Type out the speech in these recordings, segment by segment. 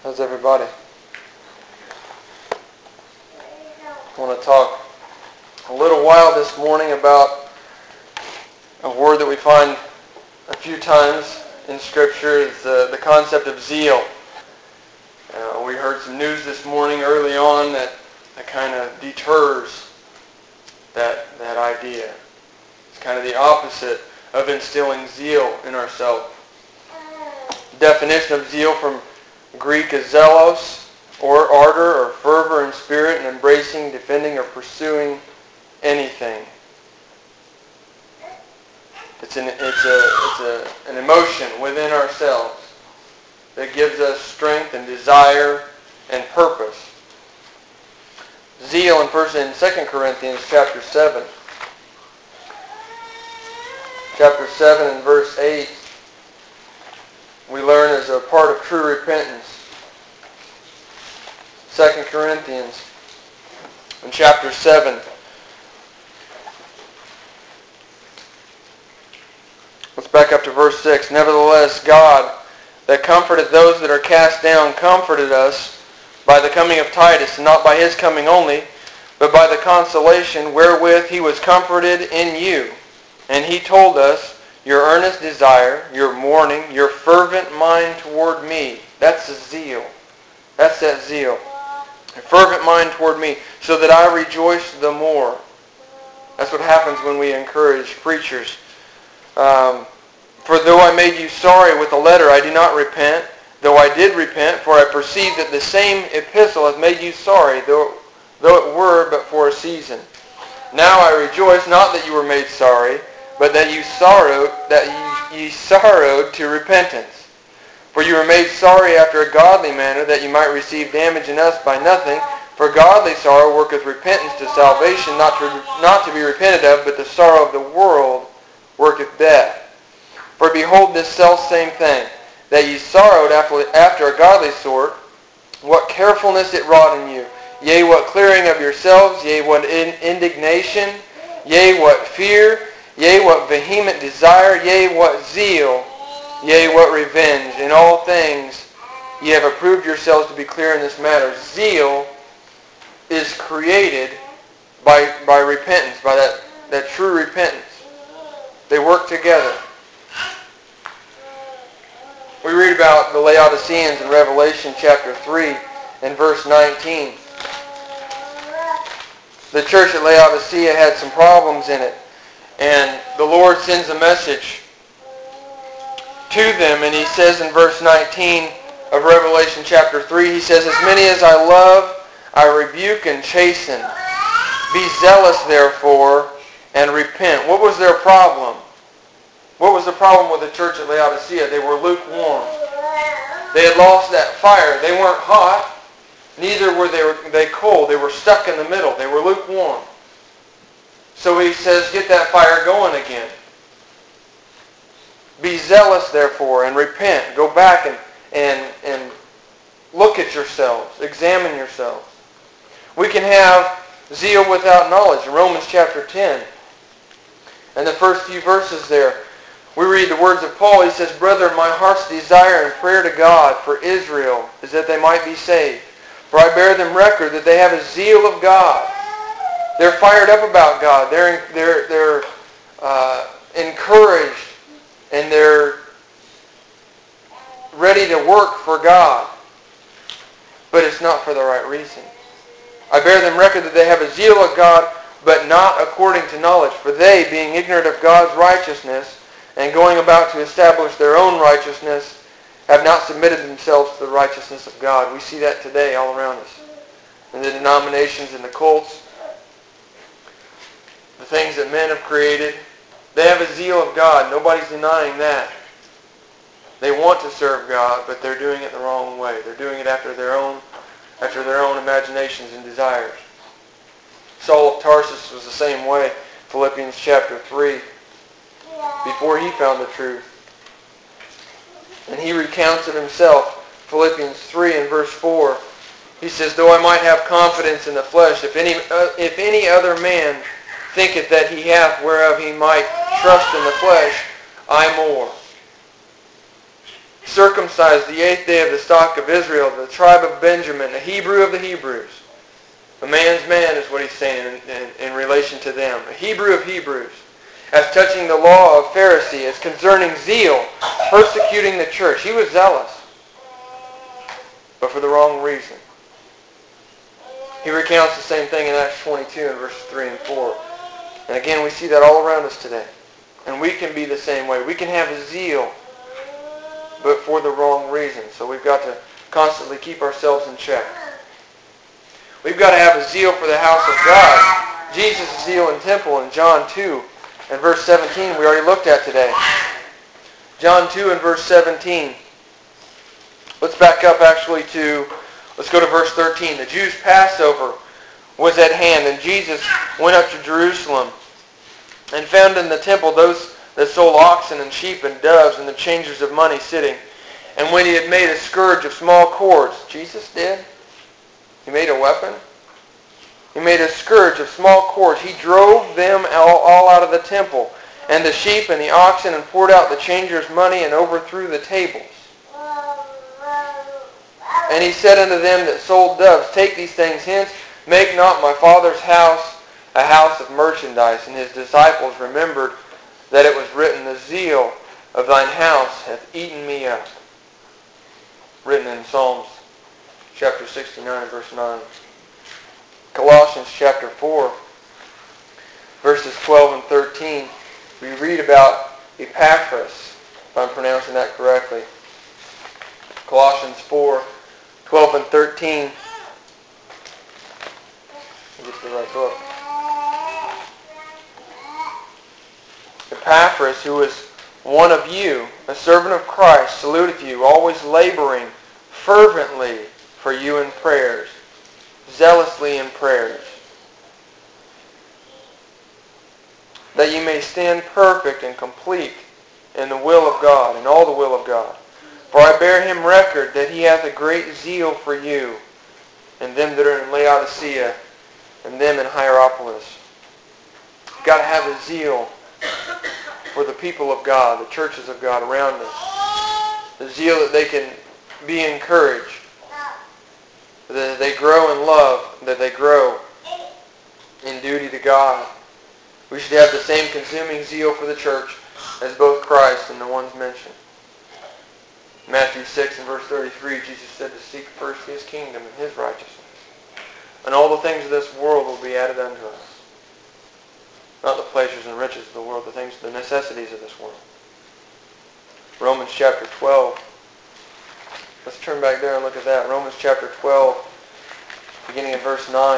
How's everybody? I want to talk a little while this morning about a word that we find a few times in Scripture. Is the concept of zeal. We heard some news this morning early on that kind of deters that idea. It's kind of the opposite of instilling zeal in ourselves. Definition of zeal from Greek is zelos, or ardor or fervor in spirit, and embracing, defending, or pursuing anything. It's an emotion within ourselves that gives us strength and desire and purpose. Zeal in 1 and 2 Corinthians chapter 7. Chapter 7 and verse 8, we learn as a part of true repentance. 2 Corinthians in chapter 7. Let's back up to verse 6. Nevertheless, God, that comforted those that are cast down, comforted us by the coming of Titus, and not by his coming only, but by the consolation wherewith he was comforted in you. And he told us, your earnest desire, your mourning, your fervent mind toward me. That's the zeal. That's that zeal. A fervent mind toward me, so that I rejoice the more. That's what happens when we encourage preachers. For though I made you sorry with a letter, I do not repent. Though I did repent, for I perceive that the same epistle hath made you sorry, though it were but for a season. Now I rejoice, not that you were made sorry, but that ye sorrowed to repentance. For you were made sorry after a godly manner, that you might receive damage in us by nothing. For godly sorrow worketh repentance to salvation, not to be repented of, but the sorrow of the world worketh death. For behold this selfsame thing, that ye sorrowed after a godly sort, what carefulness it wrought in you, yea, what clearing of yourselves, yea, what indignation, yea, what fear, yea, what vehement desire, yea, what zeal, yea, what revenge. In all things ye have approved yourselves to be clear in this matter. Zeal is created by repentance, by that true repentance. They work together. We read about the Laodiceans in Revelation chapter 3 and verse 19. The church at Laodicea had some problems in it. And the Lord sends a message to them, and he says in verse 19 of Revelation chapter 3, he says, as many as I love, I rebuke and chasten. Be zealous, therefore, and repent. What was their problem? What was the problem with the church at Laodicea? They were lukewarm. They had lost that fire. They weren't hot. Neither were they cold. They were stuck in the middle. They were lukewarm. So he says, get that fire going again. Be zealous, therefore, and repent. Go back and look at yourselves. Examine yourselves. We can have zeal without knowledge. In Romans chapter 10, and the first few verses there, we read the words of Paul. He says, brethren, my heart's desire and prayer to God for Israel is that they might be saved. For I bear them record that they have a zeal of God. They're fired up about God. They're encouraged, and they're ready to work for God. But it's not for the right reason. I bear them record that they have a zeal of God, but not according to knowledge. For they, being ignorant of God's righteousness, and going about to establish their own righteousness, have not submitted themselves to the righteousness of God. We see that today all around us. In the denominations and the cults, the things that men have created, they have a zeal of God. Nobody's denying that. They want to serve God, but they're doing it the wrong way. They're doing it after their own imaginations and desires. Saul of Tarsus was the same way. Philippians chapter 3, before he found the truth. And he recounts it himself. Philippians 3 and verse 4. He says, though I might have confidence in the flesh, if any other man thinketh that he hath whereof he might trust in the flesh, I more. circumcised the 8th day of the stock of Israel, the tribe of Benjamin, a Hebrew of the Hebrews. A man's man is what he's saying in relation to them. A Hebrew of Hebrews. As touching the law of Pharisee, as concerning zeal, persecuting the church. He was zealous, but for the wrong reason. He recounts the same thing in Acts 22 in verses 3 and 4. And again, we see that all around us today. And we can be the same way. We can have a zeal, but for the wrong reason. So we've got to constantly keep ourselves in check. We've got to have a zeal for the house of God. Jesus' zeal in temple in John 2 and verse 17 we already looked at today. John 2 and verse 17. Let's back up let's go to verse 13. The Jews' Passover was at hand, and Jesus went up to Jerusalem and found in the temple those that sold oxen and sheep and doves and the changers of money sitting. And when he had made a scourge of small cords, Jesus did? He made a weapon? He made a scourge of small cords. He drove them all out of the temple, and the sheep and the oxen, and poured out the changers' money, and overthrew the tables. And he said unto them that sold doves, Take these things hence, make not my Father's house a house of merchandise. And his disciples remembered that it was written, The zeal of thine house hath eaten me up. Written in Psalms chapter 69, verse 9. Colossians chapter 4, verses 12 and 13. We read about Epaphras, if I'm pronouncing that correctly. Colossians 4, 12 and 13. Get to the right book. Epaphras, who is one of you, a servant of Christ, saluteth you, always laboring fervently for you in prayers, zealously in prayers, that ye may stand perfect and complete in the will of God, in all the will of God. For I bear him record that he hath a great zeal for you, and them that are in Laodicea, and them in Hierapolis. You've got to have a zeal for the people of God, the churches of God around us. The zeal that they can be encouraged, that they grow in love, that they grow in duty to God. We should have the same consuming zeal for the church as both Christ and the ones mentioned. Matthew 6 and verse 33, Jesus said to seek first his kingdom and his righteousness, and all the things of this world will be added unto us. Not the pleasures and riches of the world, the necessities of this world. Romans chapter 12. Let's turn back there and look at that. Romans chapter 12, beginning in verse 9.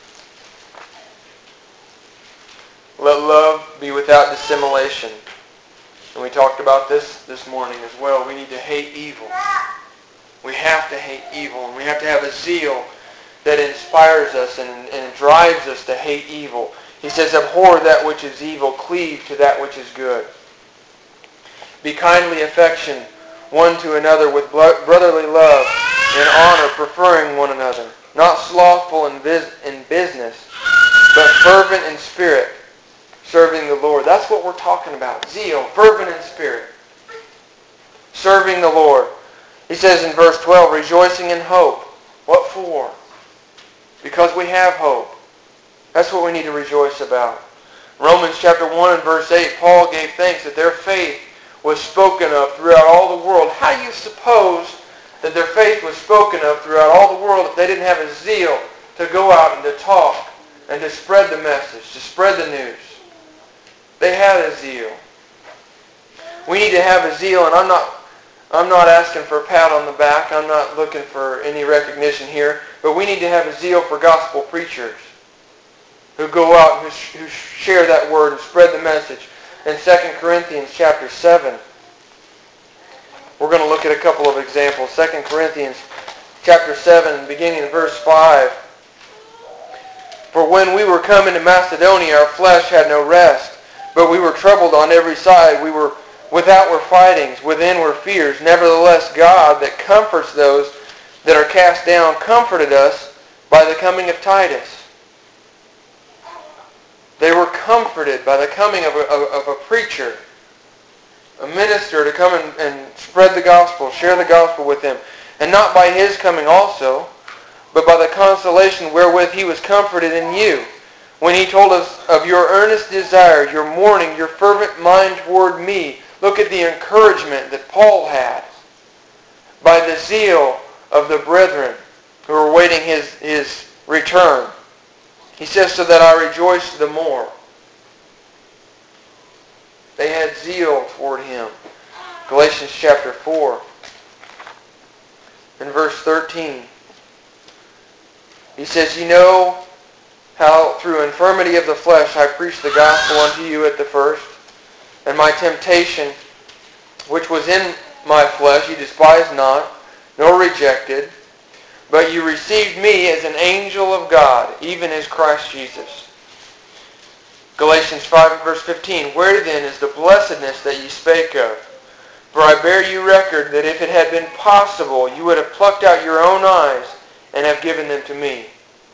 Let love be without dissimulation. And we talked about this morning as well. We need to hate evil. We have to hate evil. And we have to have a zeal that inspires us and drives us to hate evil. He says, abhor that which is evil, cleave to that which is good. Be kindly affectioned one to another with brotherly love and honor, preferring one another. Not slothful in business, but fervent in spirit, serving the Lord. That's what we're talking about. Zeal, fervent in spirit. Serving the Lord. He says in verse 12, rejoicing in hope. What for? Because we have hope. That's what we need to rejoice about. Romans chapter 1 and verse 8, Paul gave thanks that their faith was spoken of throughout all the world. How do you suppose that their faith was spoken of throughout all the world if they didn't have a zeal to go out and to talk and to spread the message, to spread the news? They had a zeal. We need to have a zeal, and I'm not asking for a pat on the back. I'm not looking for any recognition here, but we need to have a zeal for gospel preachers who go out and who share that word and spread the message. In 2 Corinthians chapter 7, we're going to look at a couple of examples. 2 Corinthians chapter 7, beginning in verse 5. For when we were come into Macedonia, our flesh had no rest, but we were troubled on every side. Without were fightings, within were fears. Nevertheless, God, that comforts those that are cast down, comforted us by the coming of Titus. They were comforted by the coming of a preacher a minister to come and spread the gospel, share the gospel with them. And not by his coming also, but by the consolation wherewith he was comforted in you, when he told us of your earnest desire, your mourning, your fervent mind toward me. Look at the encouragement that Paul had by the zeal of the brethren who were waiting his return. He says, so that I rejoice the more. They had zeal toward him. Galatians chapter 4 and verse 13. He says, you know how through infirmity of the flesh I preached the gospel unto you at the first, and my temptation, which was in my flesh, you despised not, nor rejected, but you received me as an angel of God, even as Christ Jesus. Galatians 5 and verse 15, where then is the blessedness that ye spake of? For I bear you record that if it had been possible, you would have plucked out your own eyes and have given them to me.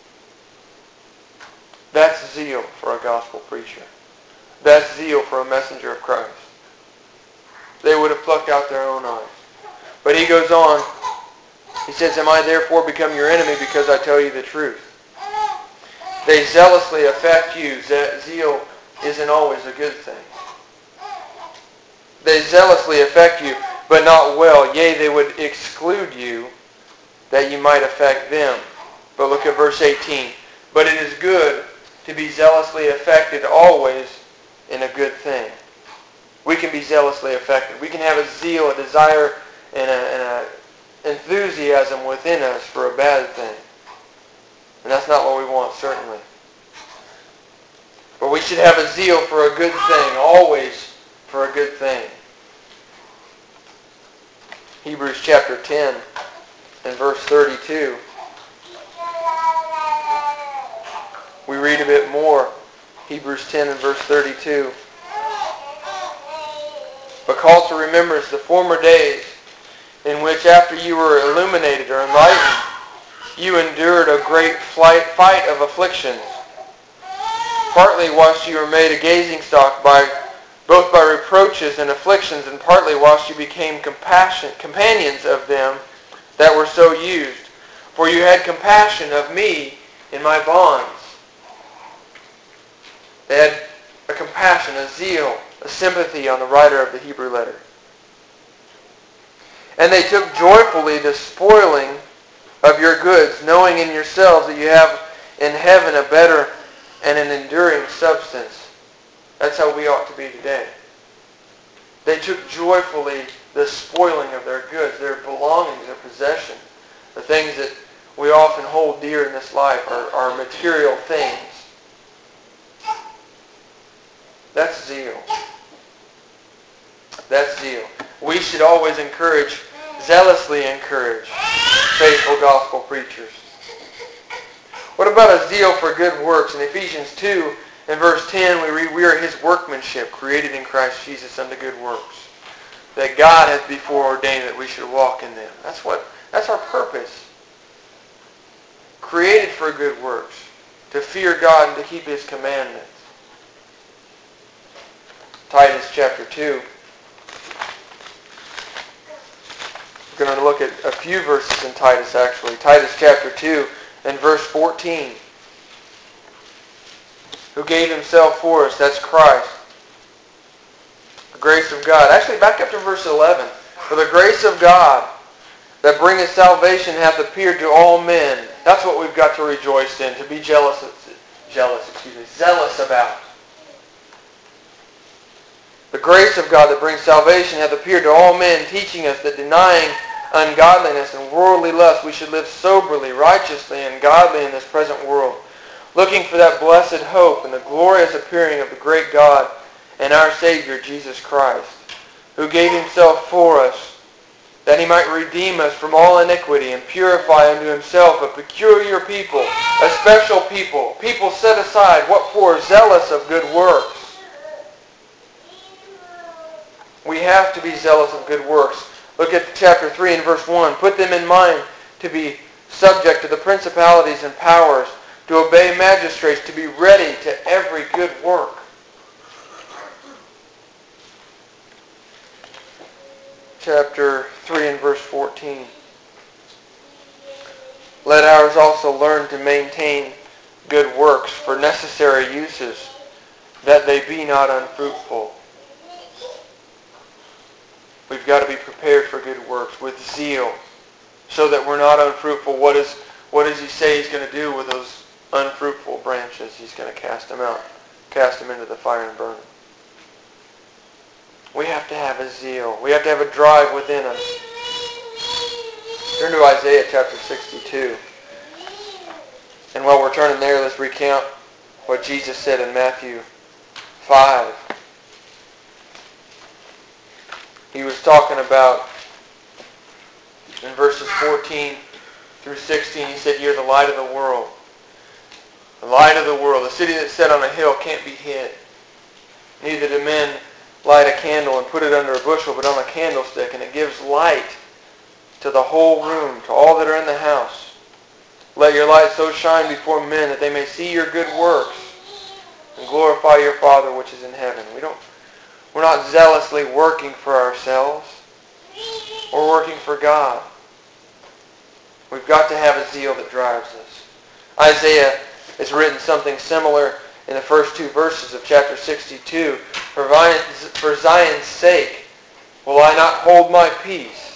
That's zeal for a gospel preacher. That's zeal for a messenger of Christ. They would have plucked out their own eyes. But he goes on, he says, am I therefore become your enemy because I tell you the truth? They zealously affect you. Zeal isn't always a good thing. They zealously affect you, but not well. Yea, they would exclude you that you might affect them. But look at verse 18. But it is good to be zealously affected always in a good thing. We can be zealously affected. We can have a zeal, a desire, and an enthusiasm within us for a bad thing. And that's not what we want, certainly. But we should have a zeal for a good thing, always for a good thing. Hebrews chapter 10 and verse 32. We read a bit more. Hebrews 10 and verse 32. But call to remembrance the former days in which after you were illuminated or enlightened, you endured a great fight of afflictions, partly whilst you were made a gazing stock both by reproaches and afflictions, and partly whilst you became companions of them that were so used. For you had compassion of me in my bonds. They had a compassion, a zeal, a sympathy on the writer of the Hebrew letter. And they took joyfully the spoiling of your goods, knowing in yourselves that you have in heaven a better and an enduring substance. That's how we ought to be today. They took joyfully the spoiling of their goods, their belongings, their possessions. The things that we often hold dear in this life are material things. That's zeal. That's zeal. We should always zealously encourage faithful gospel preachers. What about a zeal for good works? In Ephesians 2 and verse 10 we read, we are his workmanship, created in Christ Jesus unto good works, that God hath before ordained that we should walk in them. That's our purpose. Created for good works, to fear God and to keep his commandments. Titus chapter 2. We're going to look at a few verses in Titus actually. Titus chapter 2 and verse 14. Who gave himself for us, that's Christ. The grace of God. Actually, back up to verse 11. For the grace of God that bringeth salvation hath appeared to all men. That's what we've got to rejoice in, to be zealous about. The grace of God that brings salvation hath appeared to all men, teaching us that denying ungodliness and worldly lust, we should live soberly, righteously, and godly in this present world, looking for that blessed hope and the glorious appearing of the great God and our Savior Jesus Christ, who gave himself for us, that he might redeem us from all iniquity and purify unto himself a peculiar people, a special people, people set aside, what for? Zealous of good works. We have to be zealous of good works. Look at chapter 3 and verse 1. Put them in mind to be subject to the principalities and powers, to obey magistrates, to be ready to every good work. chapter 3 and verse 14. Let ours also learn to maintain good works for necessary uses, that they be not unfruitful. We've got to be prepared for good works with zeal, so that we're not unfruitful. What does he say he's going to do with those unfruitful branches? He's going to cast them out, cast them into the fire and burn them. We have to have a zeal. We have to have a drive within us. Turn to Isaiah chapter 62. And while we're turning there, let's recount what Jesus said in Matthew 5. He was talking about, in verses 14 through 16, he said, "You're the light of the world." The light of the world. The city that's set on a hill can't be hid. Neither do men light a candle and put it under a bushel, but on a candlestick, and it gives light to the whole room, to all that are in the house. Let your light so shine before men that they may see your good works and glorify your Father which is in heaven. We're not zealously working for ourselves. We're working for God. We've got to have a zeal that drives us. Isaiah has written something similar in the first two verses of chapter 62. For Zion's sake will I not hold my peace.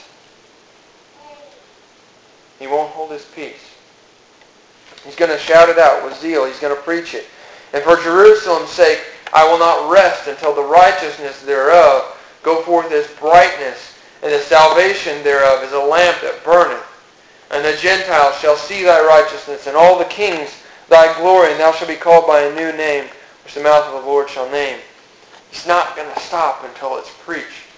He won't hold his peace. He's going to shout it out with zeal. He's going to preach it. And for Jerusalem's sake, I will not rest until the righteousness thereof go forth as brightness, and the salvation thereof is a lamp that burneth. And the Gentiles shall see thy righteousness, and all the kings thy glory, and thou shalt be called by a new name, which the mouth of the Lord shall name. He's not going to stop until it's preached.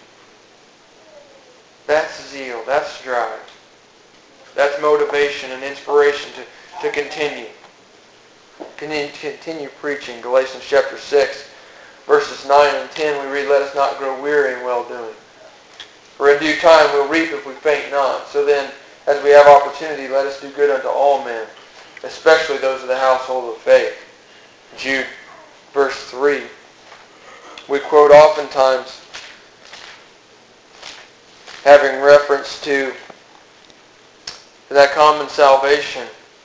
That's zeal. That's drive. That's motivation and inspiration to continue. Continue preaching. Galatians chapter 6, verses 9 and 10, we read, "Let us not grow weary in well-doing. For in due time we'll reap if we faint not. So then, as we have opportunity, let us do good unto all men, especially those of the household of faith." Jude, verse 3. We quote oftentimes, having reference to that common salvation.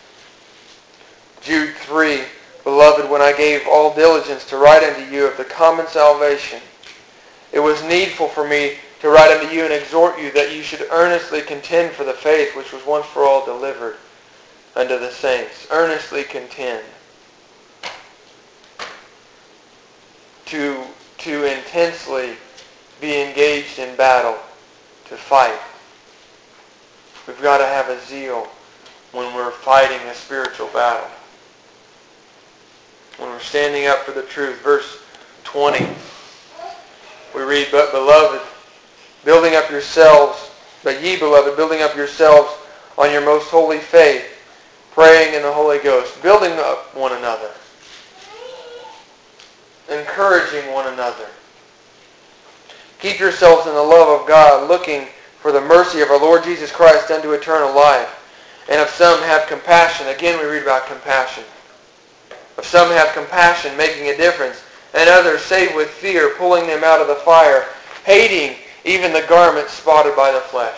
Jude 3, "Beloved, when I gave all diligence to write unto you of the common salvation, it was needful for me to write unto you and exhort you that you should earnestly contend for the faith which was once for all delivered unto the saints." Earnestly contend. To intensely be engaged in battle. To fight. We've got to have a zeal when we're fighting a spiritual battle. When we're standing up for the truth. Verse 20. We read, But ye beloved, building up yourselves on your most holy faith, praying in the Holy Ghost, building up one another, encouraging one another. Keep yourselves in the love of God, looking for the mercy of our Lord Jesus Christ unto eternal life. And of some have compassion. Again, we read about compassion. Of some have compassion, making a difference, and others save with fear, pulling them out of the fire, hating even the garment spotted by the flesh.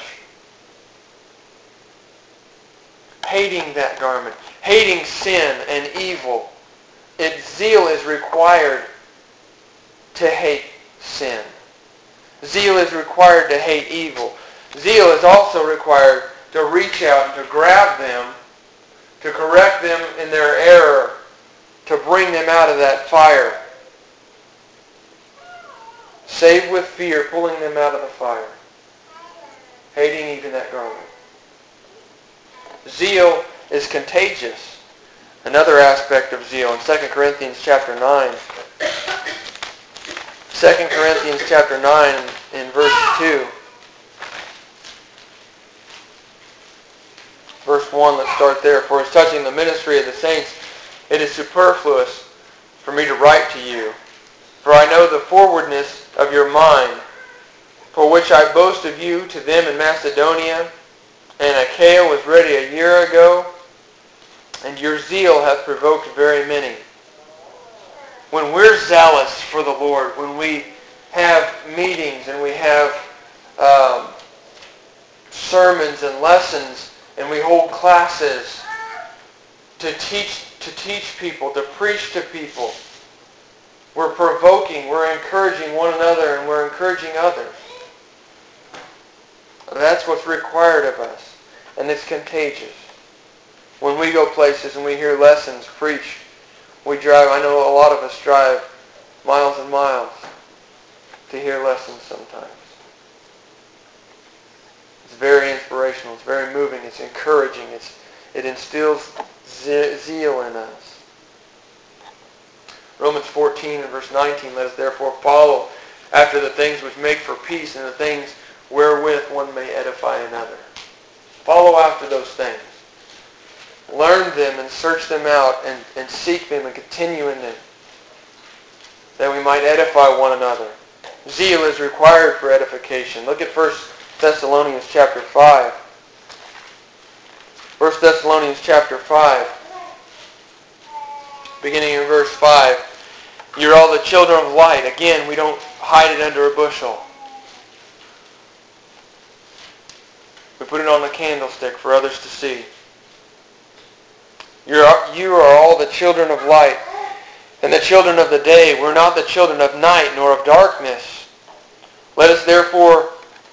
Hating that garment. Hating sin and evil. Zeal is required to hate sin. Zeal is required to hate evil. Zeal is also required to reach out and to grab them, to correct them in their error, to bring them out of that fire. Save with fear, pulling them out of the fire. Hating even that garment. Zeal is contagious. Another aspect of zeal in 2 Corinthians chapter 9. 2 Corinthians chapter 9 in verse 2. Verse 1, let's start there. "For as touching the ministry of the saints, it is superfluous for me to write to you. For I know the forwardness of your mind, for which I boast of you to them in Macedonia, and Achaia was ready a year ago, and your zeal hath provoked very many." When we're zealous for the Lord, when we have meetings and we have sermons and lessons, and we hold classes to teach people, to preach to people. We're provoking, we're encouraging one another, and we're encouraging others. That's what's required of us, and it's contagious. When we go places and we hear lessons preached, we drive, I know a lot of us drive miles and miles to hear lessons sometimes. It's very inspirational, it's very moving, it's encouraging, it instills zeal in us. Romans 14 and verse 19, let us therefore follow after the things which make for peace and the things wherewith one may edify another. Follow after those things. Learn them and search them out and seek them and continue in them, that we might edify one another. Zeal is required for edification. Look at 1 Thessalonians chapter 5. 1 Thessalonians chapter 5, beginning in verse 5. You're all the children of light. Again, we don't hide it under a bushel. We put it on the candlestick for others to see. You are all the children of light and the children of the day. We're not the children of night nor of darkness. Let us therefore,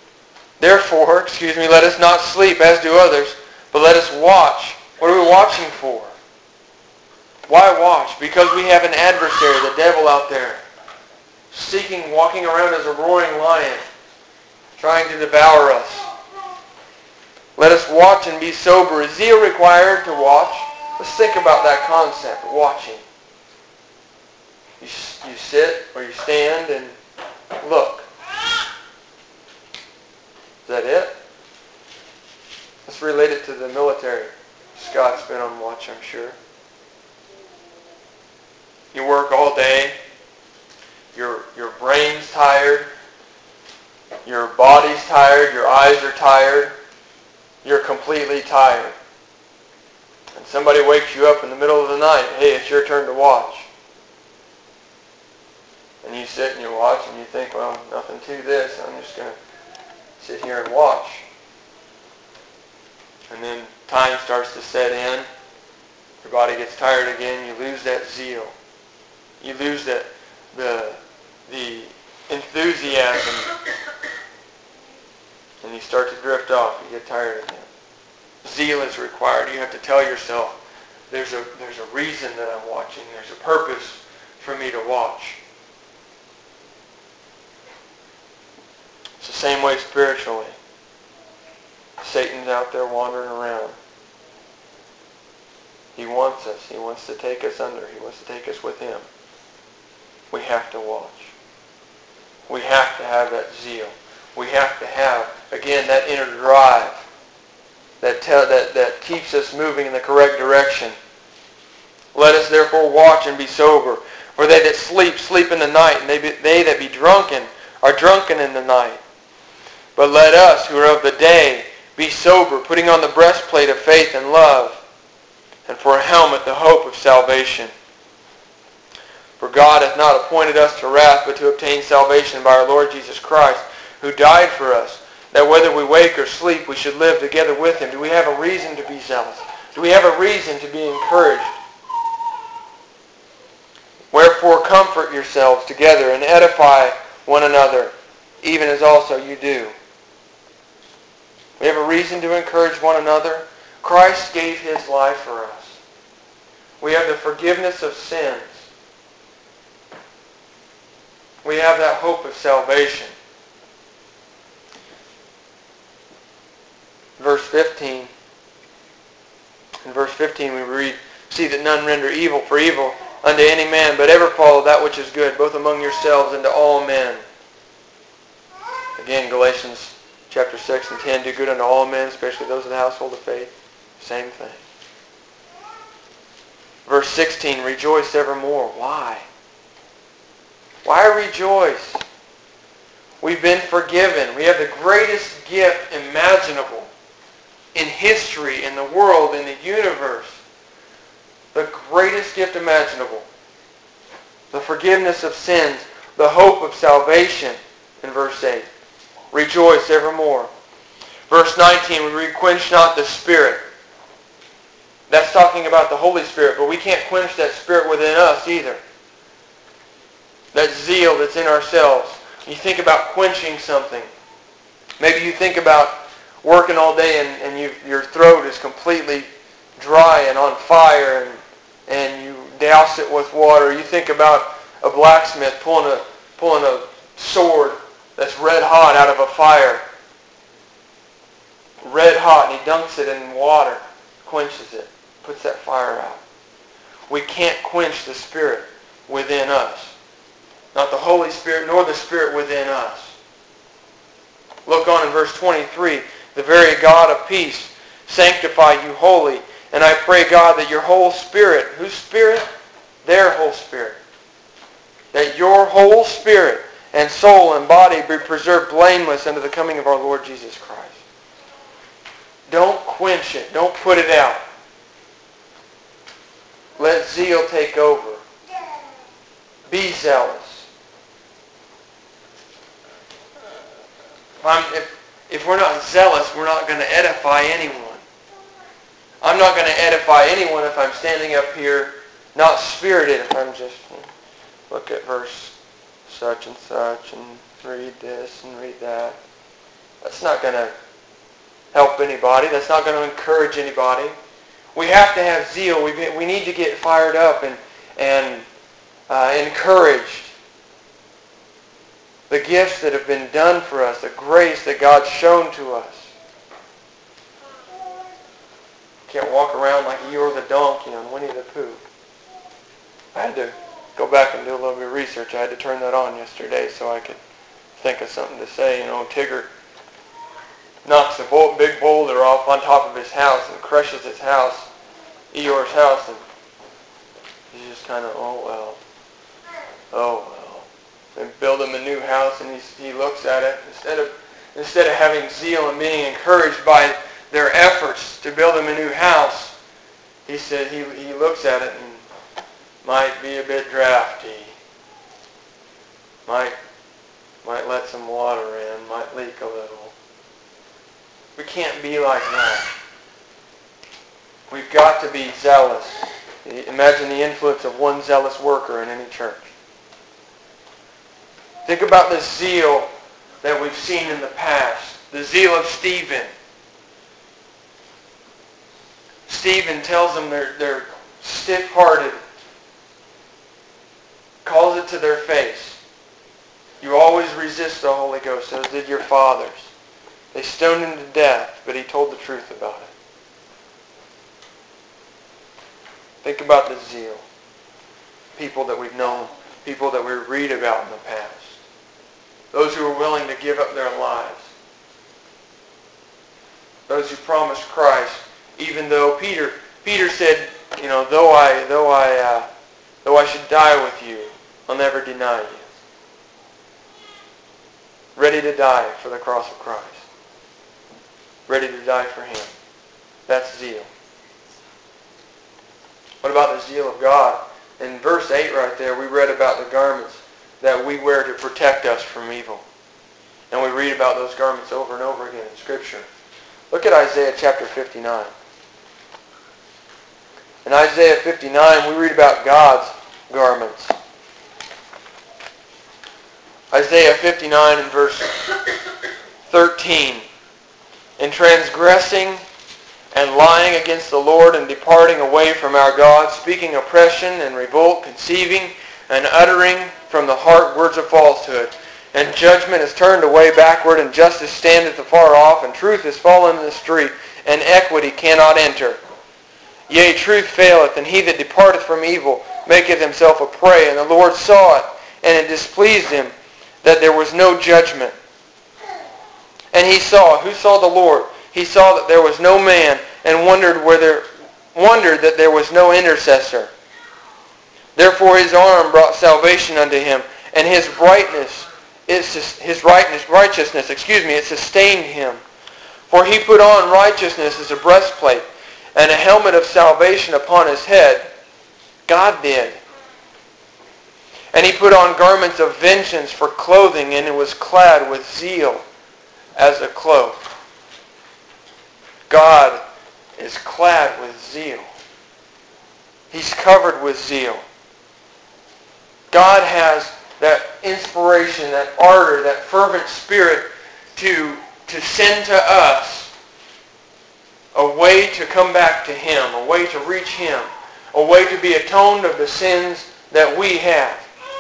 let us not sleep as do others, but let us watch. What are we watching for? Why watch? Because we have an adversary, the devil out there, walking around as a roaring lion, trying to devour us. Let us watch and be sober. Is zeal required to watch? Let's think about that concept, watching. You sit or you stand and look. Is that it? Let's relate it to the military. Scott's been on watch, I'm sure. You work all day. Your brain's tired. Your body's tired. Your eyes are tired. You're completely tired. And somebody wakes you up in the middle of the night. Hey, it's your turn to watch. And you sit and you watch and you think, well, nothing to this. I'm just going to sit here and watch. And then time starts to set in. Your body gets tired again. You lose that zeal. You lose the enthusiasm. And you start to drift off. You get tired again. Zeal is required. You have to tell yourself, there's a reason that I'm watching. There's a purpose for me to watch. It's the same way spiritually. Satan's out there wandering around. He wants us. He wants to take us under. He wants to take us with him. We have to watch. We have to have that zeal. We have to have, again, that inner drive that keeps us moving in the correct direction. Let us therefore watch and be sober. For they that sleep, sleep in the night, and they that be drunken are drunken in the night. But let us, who are of the day, be sober, putting on the breastplate of faith and love, and for a helmet the hope of salvation. For God hath not appointed us to wrath, but to obtain salvation by our Lord Jesus Christ, who died for us, that whether we wake or sleep, we should live together with him. Do we have a reason to be zealous? Do we have a reason to be encouraged? Wherefore comfort yourselves together and edify one another, even as also you do. We have a reason to encourage one another. Christ gave his life for us. We have the forgiveness of sins. We have that hope of salvation. Verse 15. In verse 15 we read, see that none render evil for evil unto any man, but ever follow that which is good, both among yourselves and to all men. Again, Galatians chapter 6 and 10, do good unto all men, especially those of the household of faith. Same thing. Verse 16, rejoice evermore. Why? Why rejoice? We've been forgiven. We have the greatest gift imaginable in history, in the world, in the universe. The greatest gift imaginable. The forgiveness of sins. The hope of salvation in verse 8. Rejoice evermore. Verse 19, we read, quench not the Spirit. That's talking about the Holy Spirit, but we can't quench that Spirit within us either. That zeal that's in ourselves. You think about quenching something. Maybe you think about working all day and your throat is completely dry and on fire and you douse it with water. You think about a blacksmith pulling a sword that's red hot out of a fire. Red hot, and he dunks it in water, quenches it, puts that fire out. We can't quench the Spirit within us. Not the Holy Spirit, nor the Spirit within us. Look on in verse 23. The very God of peace sanctify you wholly. And I pray, God, that your whole spirit, whose spirit? Their whole spirit. That your whole spirit and soul and body be preserved blameless unto the coming of our Lord Jesus Christ. Don't quench it. Don't put it out. Let zeal take over. Be zealous. If we're not zealous, we're not going to edify anyone. I'm not going to edify anyone if I'm standing up here not spirited, if I'm just look at verse such and read this and read that. That's not going to help anybody. That's not going to encourage anybody. We have to have zeal. We need to get fired up and encouraged. The gifts that have been done for us, the grace that God's shown to us. Can't walk around like Eeyore the donkey on Winnie the Pooh. I had to go back and do a little bit of research. I had to turn that on yesterday so I could think of something to say. Tigger knocks a big boulder off on top of his house and crushes his house, Eeyore's house, and he's just kind of, oh well. And build him a new house, and he looks at it instead of having zeal and being encouraged by their efforts to build him a new house. He said he looks at it and might be a bit drafty. Might let some water in. Might leak a little. We can't be like that. We've got to be zealous. Imagine the influence of one zealous worker in any church. Think about the zeal that we've seen in the past. The zeal of Stephen. Stephen tells them they're stiff-hearted. Calls it to their face. You always resist the Holy Ghost, as did your fathers. They stoned him to death, but he told the truth about it. Think about the zeal. People that we've known, people that we read about in the past. Those who are willing to give up their lives. Those who promised Christ, even though Peter said, though I should die with you, I'll never deny you. Ready to die for the cross of Christ. Ready to die for him. That's zeal. What about the zeal of God? In verse 8 right there, we read about the garments that we wear to protect us from evil. And we read about those garments over and over again in Scripture. Look at Isaiah chapter 59. In Isaiah 59, we read about God's garments. Isaiah 59 and verse 13. In transgressing and lying against the Lord and departing away from our God, speaking oppression and revolt, conceiving and uttering from the heart words of falsehood. And judgment is turned away backward, and justice standeth afar off, and truth is fallen in the street, and equity cannot enter. Yea, truth faileth, and he that departeth from evil maketh himself a prey. And the Lord saw it, and it displeased him that there was no judgment. And he saw, who saw the Lord? He saw that there was no man, and wondered that there was no intercessor. Therefore his arm brought salvation unto him, and his righteousness, it sustained him. For he put on righteousness as a breastplate, and a helmet of salvation upon his head. God did. And he put on garments of vengeance for clothing, and it was clad with zeal as a cloak. God is clad with zeal. He's covered with zeal. God has that inspiration, that ardor, that fervent spirit to send to us a way to come back to Him, a way to reach Him, a way to be atoned of the sins that we have.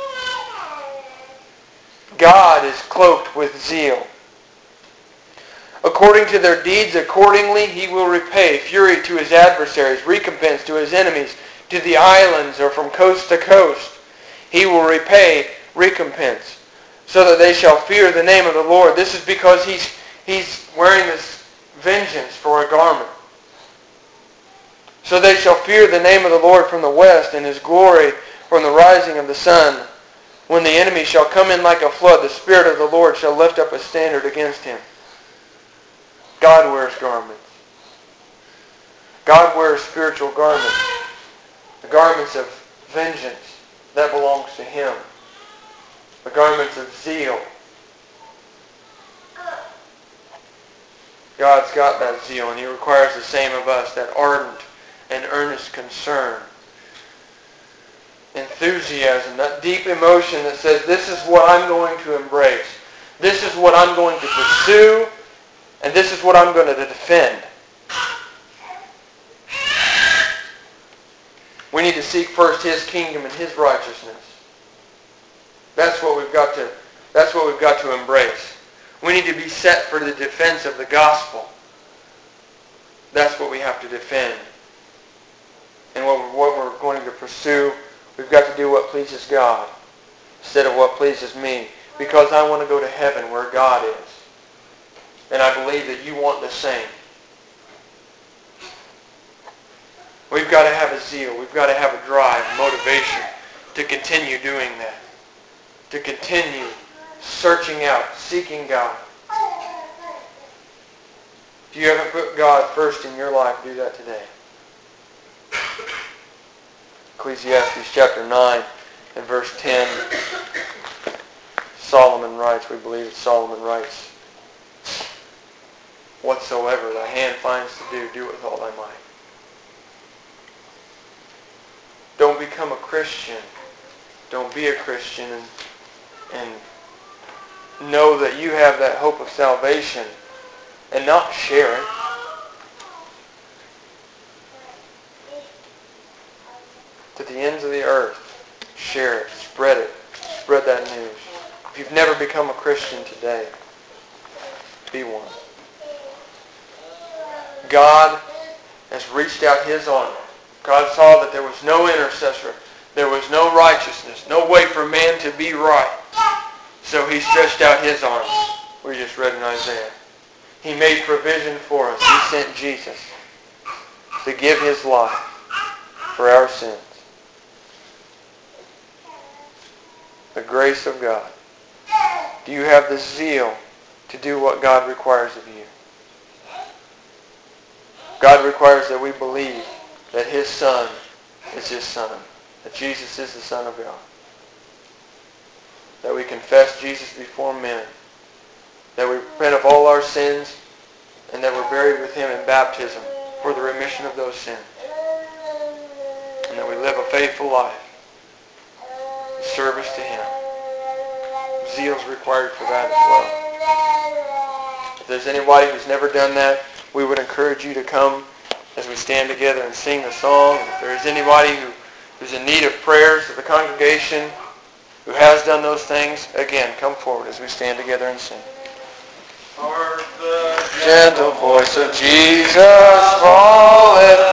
God is cloaked with zeal. According to their deeds, accordingly He will repay fury to His adversaries, recompense to His enemies, to the islands or from coast to coast. He will repay recompense, so that they shall fear the name of the Lord. This is because He's wearing this vengeance for a garment. So they shall fear the name of the Lord from the west, and His glory from the rising of the sun. When the enemy shall come in like a flood, the Spirit of the Lord shall lift up a standard against him. God wears garments. God wears spiritual garments. The garments of vengeance, that belongs to Him. The garments of zeal. God's got that zeal, and He requires the same of us, that ardent and earnest concern. Enthusiasm, that deep emotion that says, this is what I'm going to embrace. This is what I'm going to pursue, and this is what I'm going to defend. We need to seek first His kingdom and His righteousness. That's what we've got to embrace. We need to be set for the defense of the gospel. That's what we have to defend. And what we're going to pursue, we've got to do what pleases God instead of what pleases me. Because I want to go to heaven where God is. And I believe that you want the same. We've got to have a zeal. We've got to have a drive, motivation to continue doing that. To continue searching out, seeking God. If you haven't put God first in your life, do that today. Ecclesiastes chapter 9 and verse 10. Solomon writes, we believe it's Solomon writes, whatsoever thy hand finds to do, do it with all thy might. Don't become a Christian. Don't be a Christian and know that you have that hope of salvation and not share it. To the ends of the earth, share it, spread that news. If you've never become a Christian today, be one. God has reached out His arm. God saw that there was no intercessor. There was no righteousness. No way for man to be right. So He stretched out His arms. We just read in Isaiah. He made provision for us. He sent Jesus to give His life for our sins. The grace of God. Do you have the zeal to do what God requires of you? God requires that we believe that His Son is His Son, that Jesus is the Son of God, that we confess Jesus before men, that we repent of all our sins, and that we're buried with Him in baptism for the remission of those sins, and that we live a faithful life in service to Him. Zeal is required for that as well. If there's anybody who's never done that, we would encourage you to come as we stand together and sing the song. And if there's anybody who's in need of prayers of the congregation, who has done those things, again, come forward as we stand together and sing. Hark the gentle voice of Jesus falleth